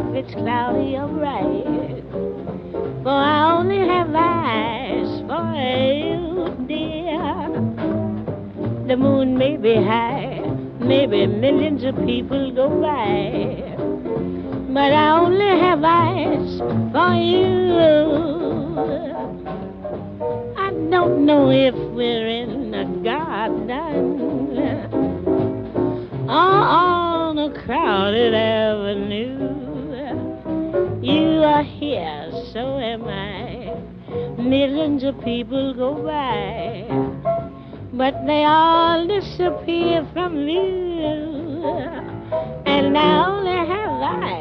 it's cloudy or bright. For I only have eyes for you, dear. The moon may be high, maybe millions of people go by, but I only have eyes for you. I don't know if we're in a garden or on a crowded avenue. You are here, so am I. Millions of people go by, but they all disappear from view, and I only have eyes